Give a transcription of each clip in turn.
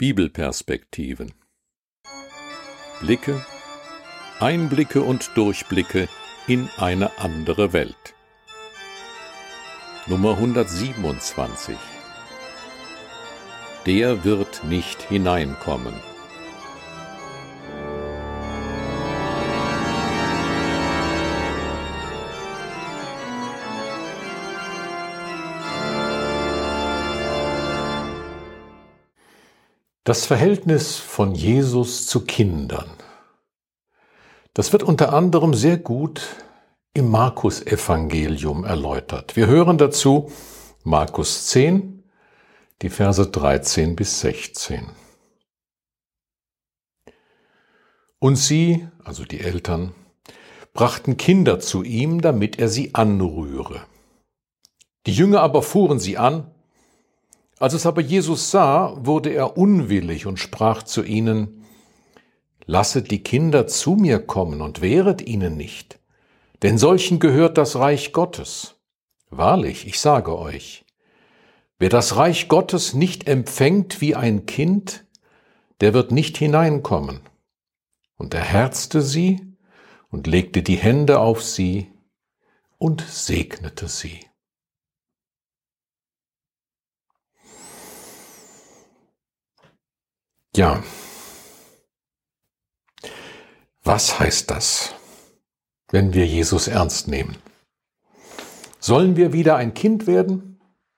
Bibelperspektiven. Blicke, Einblicke und Durchblicke in eine andere Welt. Nummer 127. Der wird nicht hineinkommen. Das Verhältnis von Jesus zu Kindern. Das wird unter anderem sehr gut im Markus-Evangelium erläutert. Wir hören dazu Markus 10, die Verse 13 bis 16. Und sie, also die Eltern, brachten Kinder zu ihm, damit er sie anrühre. Die Jünger aber fuhren sie an. Als es aber Jesus sah, wurde er unwillig und sprach zu ihnen: Lasset die Kinder zu mir kommen und wehret ihnen nicht, denn solchen gehört das Reich Gottes. Wahrlich, ich sage euch, wer das Reich Gottes nicht empfängt wie ein Kind, der wird nicht hineinkommen. Und er herzte sie und legte die Hände auf sie und segnete sie. Ja, was heißt das, wenn wir Jesus ernst nehmen? Sollen wir wieder ein Kind werden?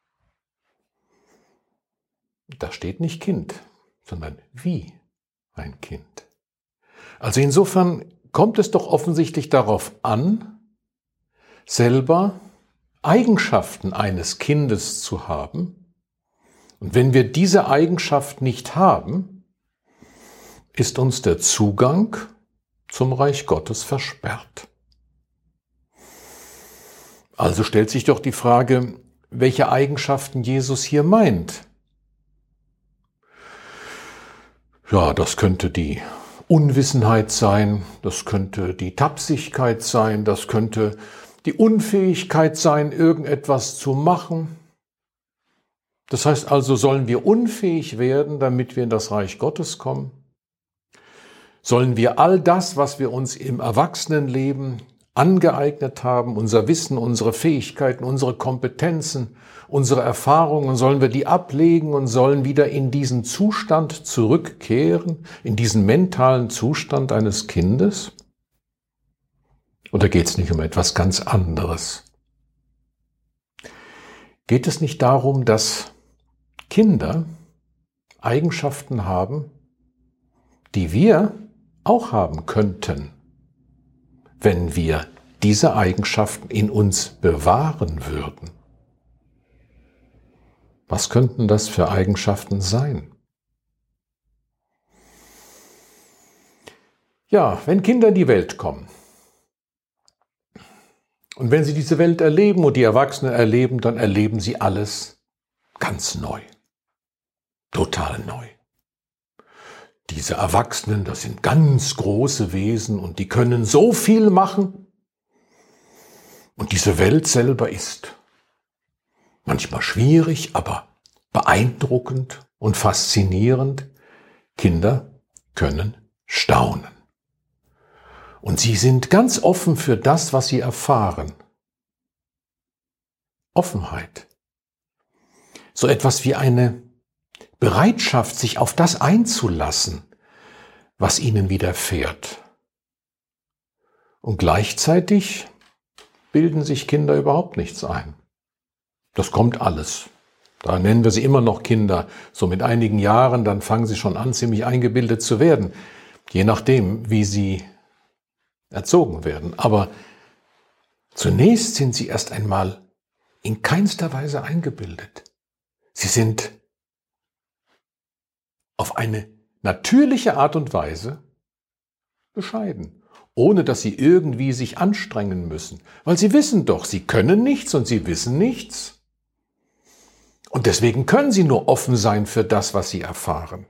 Da steht nicht Kind, sondern wie ein Kind. Also insofern kommt es doch offensichtlich darauf an, selber Eigenschaften eines Kindes zu haben. Und wenn wir diese Eigenschaft nicht haben, ist uns der Zugang zum Reich Gottes versperrt. Also stellt sich doch die Frage, welche Eigenschaften Jesus hier meint. Ja, das könnte die Unwissenheit sein, das könnte die Tapsigkeit sein, das könnte die Unfähigkeit sein, irgendetwas zu machen. Das heißt also, sollen wir unfähig werden, damit wir in das Reich Gottes kommen? Sollen wir all das, was wir uns im Erwachsenenleben angeeignet haben, unser Wissen, unsere Fähigkeiten, unsere Kompetenzen, unsere Erfahrungen, sollen wir die ablegen und sollen wieder in diesen Zustand zurückkehren, in diesen mentalen Zustand eines Kindes? Oder geht es nicht um etwas ganz anderes? Geht es nicht darum, dass Kinder Eigenschaften haben, die wir auch haben könnten, wenn wir diese Eigenschaften in uns bewahren würden? Was könnten das für Eigenschaften sein? Ja, wenn Kinder in die Welt kommen und wenn sie diese Welt erleben und die Erwachsenen erleben, dann erleben sie alles ganz neu, total neu. Diese Erwachsenen, das sind ganz große Wesen und die können so viel machen. Und diese Welt selber ist manchmal schwierig, aber beeindruckend und faszinierend. Kinder können staunen. Und sie sind ganz offen für das, was sie erfahren. Offenheit. So etwas wie eine Bereitschaft, sich auf das einzulassen, was ihnen widerfährt. Und gleichzeitig bilden sich Kinder überhaupt nichts ein. Das kommt alles. Da nennen wir sie immer noch Kinder. So mit einigen Jahren, dann fangen sie schon an, ziemlich eingebildet zu werden. Je nachdem, wie sie erzogen werden. Aber zunächst sind sie erst einmal in keinster Weise eingebildet. Sie sind auf eine natürliche Art und Weise bescheiden, ohne dass sie irgendwie sich anstrengen müssen. Weil sie wissen doch, sie können nichts und sie wissen nichts. Und deswegen können sie nur offen sein für das, was sie erfahren.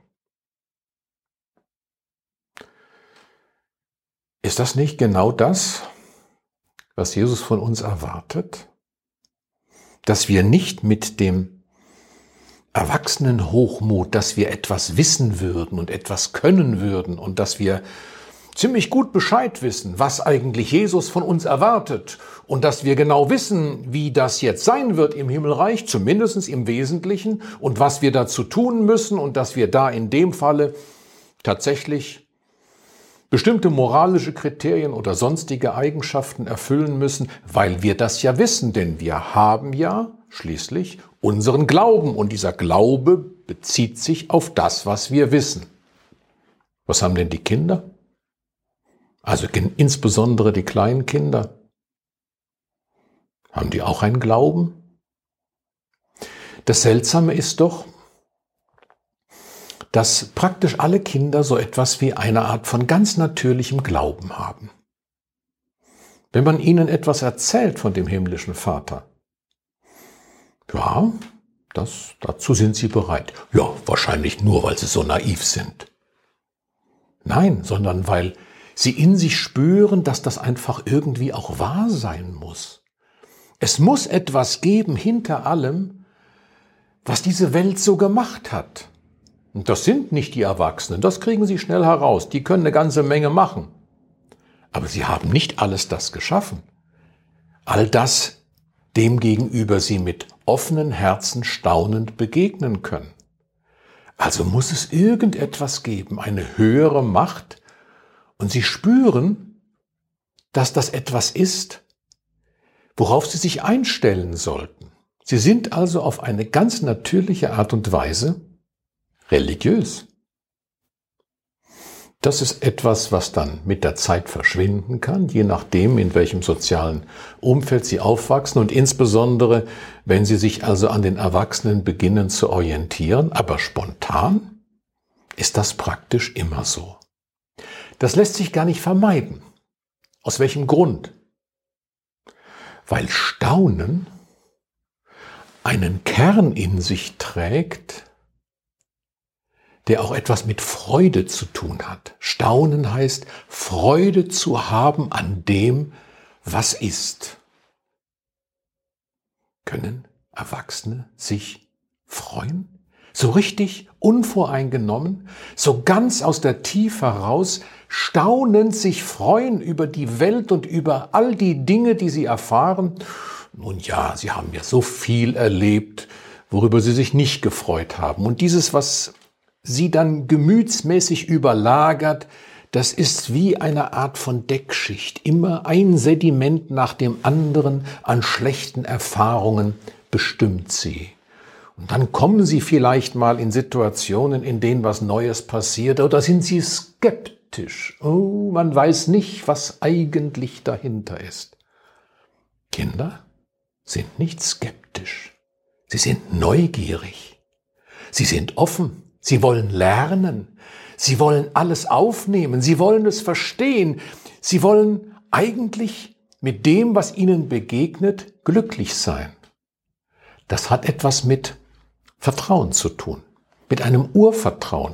Ist das nicht genau das, was Jesus von uns erwartet? Dass wir nicht mit dem Erwachsenenhochmut, dass wir etwas wissen würden und etwas können würden und dass wir ziemlich gut Bescheid wissen, was eigentlich Jesus von uns erwartet und dass wir genau wissen, wie das jetzt sein wird im Himmelreich, zumindest im Wesentlichen, und was wir dazu tun müssen und dass wir da in dem Falle tatsächlich bestimmte moralische Kriterien oder sonstige Eigenschaften erfüllen müssen, weil wir das ja wissen, denn wir haben ja schließlich unseren Glauben und dieser Glaube bezieht sich auf das, was wir wissen. Was haben denn die Kinder? Also insbesondere die kleinen Kinder. Haben die auch einen Glauben? Das Seltsame ist doch, dass praktisch alle Kinder so etwas wie eine Art von ganz natürlichem Glauben haben. Wenn man ihnen etwas erzählt von dem himmlischen Vater, ja, dazu sind sie bereit. Ja, wahrscheinlich nur, weil sie so naiv sind. Nein, sondern weil sie in sich spüren, dass das einfach irgendwie auch wahr sein muss. Es muss etwas geben hinter allem, was diese Welt so gemacht hat. Und das sind nicht die Erwachsenen, das kriegen sie schnell heraus. Die können eine ganze Menge machen. Aber sie haben nicht alles das geschaffen. All das, demgegenüber sie mit offenen Herzen staunend begegnen können. Also muss es irgendetwas geben, eine höhere Macht, und sie spüren, dass das etwas ist, worauf sie sich einstellen sollten. Sie sind also auf eine ganz natürliche Art und Weise religiös. Das ist etwas, was dann mit der Zeit verschwinden kann, je nachdem, in welchem sozialen Umfeld sie aufwachsen und insbesondere, wenn sie sich also an den Erwachsenen beginnen zu orientieren. Aber spontan ist das praktisch immer so. Das lässt sich gar nicht vermeiden. Aus welchem Grund? Weil Staunen einen Kern in sich trägt, der auch etwas mit Freude zu tun hat. Staunen heißt, Freude zu haben an dem, was ist. Können Erwachsene sich freuen? So richtig unvoreingenommen, so ganz aus der Tiefe heraus, staunend sich freuen über die Welt und über all die Dinge, die sie erfahren. Nun ja, sie haben ja so viel erlebt, worüber sie sich nicht gefreut haben. Und dieses, was sie dann gemütsmäßig überlagert, das ist wie eine Art von Deckschicht. Immer ein Sediment nach dem anderen an schlechten Erfahrungen bestimmt sie. Und dann kommen sie vielleicht mal in Situationen, in denen was Neues passiert, oder sind sie skeptisch. Oh, man weiß nicht, was eigentlich dahinter ist. Kinder sind nicht skeptisch. Sie sind neugierig. Sie sind offen. Sie wollen lernen. Sie wollen alles aufnehmen. Sie wollen es verstehen. Sie wollen eigentlich mit dem, was ihnen begegnet, glücklich sein. Das hat etwas mit Vertrauen zu tun, mit einem Urvertrauen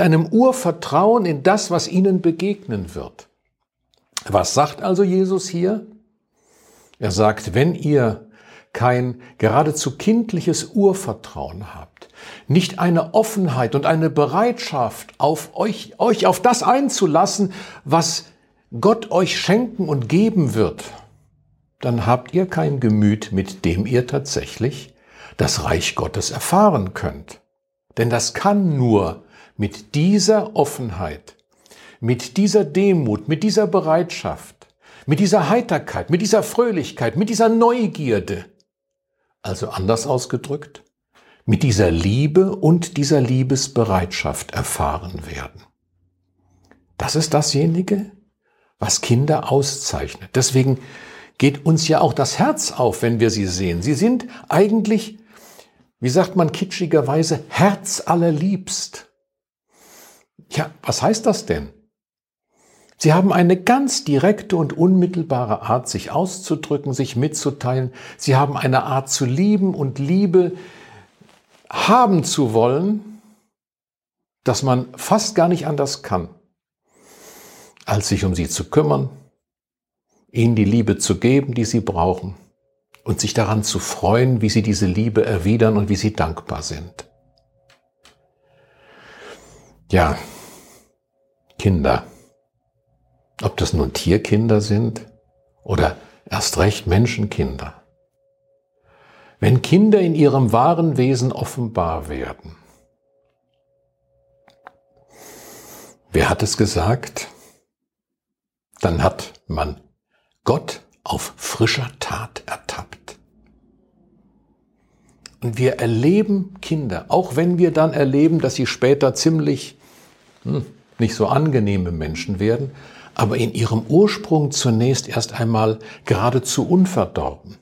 in das, was ihnen begegnen wird. Was sagt also Jesus hier? Er sagt, wenn ihr kein geradezu kindliches Urvertrauen habt, nicht eine Offenheit und eine Bereitschaft, euch auf das einzulassen, was Gott euch schenken und geben wird, dann habt ihr kein Gemüt, mit dem ihr tatsächlich das Reich Gottes erfahren könnt. Denn das kann nur mit dieser Offenheit, mit dieser Demut, mit dieser Bereitschaft, mit dieser Heiterkeit, mit dieser Fröhlichkeit, mit dieser Neugierde, also anders ausgedrückt, mit dieser Liebe und dieser Liebesbereitschaft erfahren werden. Das ist dasjenige, was Kinder auszeichnet. Deswegen geht uns ja auch das Herz auf, wenn wir sie sehen. Sie sind eigentlich, wie sagt man kitschigerweise, herzallerliebst. Ja, was heißt das denn? Sie haben eine ganz direkte und unmittelbare Art, sich auszudrücken, sich mitzuteilen. Sie haben eine Art zu lieben und Liebe haben zu wollen, dass man fast gar nicht anders kann, als sich um sie zu kümmern, ihnen die Liebe zu geben, die sie brauchen, und sich daran zu freuen, wie sie diese Liebe erwidern und wie sie dankbar sind. Ja, Kinder. Ob das nun Tierkinder sind oder erst recht Menschenkinder. Wenn Kinder in ihrem wahren Wesen offenbar werden. Wer hat es gesagt? Dann hat man Gott auf frischer Tat ertappt. Und wir erleben Kinder, auch wenn wir dann erleben, dass sie später ziemlich nicht so angenehme Menschen werden, aber in ihrem Ursprung zunächst erst einmal geradezu unverdorben.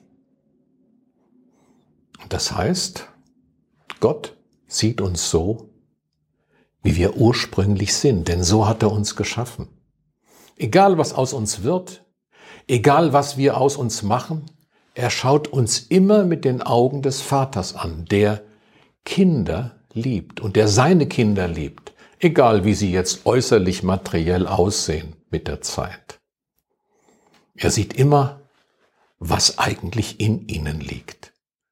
Das heißt, Gott sieht uns so, wie wir ursprünglich sind, denn so hat er uns geschaffen. Egal, was aus uns wird, egal, was wir aus uns machen, er schaut uns immer mit den Augen des Vaters an, der Kinder liebt und der seine Kinder liebt, egal wie sie jetzt äußerlich materiell aussehen mit der Zeit. Er sieht immer, was eigentlich in ihnen liegt.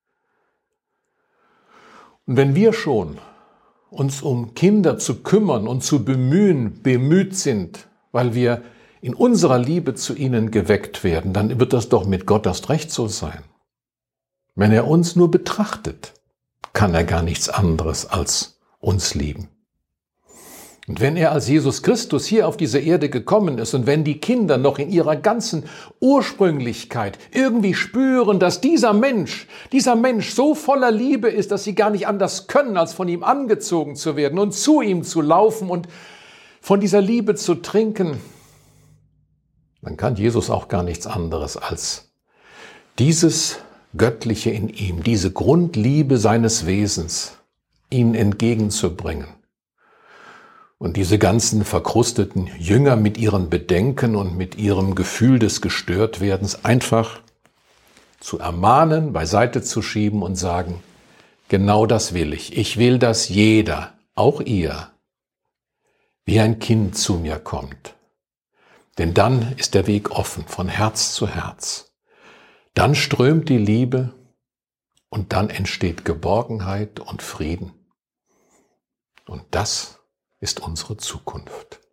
Und wenn wir schon uns um Kinder zu kümmern und zu bemüht sind, weil wir in unserer Liebe zu ihnen geweckt werden, dann wird das doch mit Gott erst recht so sein. Wenn er uns nur betrachtet, kann er gar nichts anderes als uns lieben. Und wenn er als Jesus Christus hier auf diese Erde gekommen ist und wenn die Kinder noch in ihrer ganzen Ursprünglichkeit irgendwie spüren, dass dieser Mensch so voller Liebe ist, dass sie gar nicht anders können, als von ihm angezogen zu werden und zu ihm zu laufen und von dieser Liebe zu trinken, dann kann Jesus auch gar nichts anderes als dieses Göttliche in ihm, diese Grundliebe seines Wesens, ihnen entgegenzubringen. Und diese ganzen verkrusteten Jünger mit ihren Bedenken und mit ihrem Gefühl des Gestörtwerdens einfach zu ermahnen, beiseite zu schieben und sagen, genau das will ich. Ich will, dass jeder, auch ihr, wie ein Kind zu mir kommt. Denn dann ist der Weg offen, von Herz zu Herz. Dann strömt die Liebe und dann entsteht Geborgenheit und Frieden. Und das ist unsere Zukunft.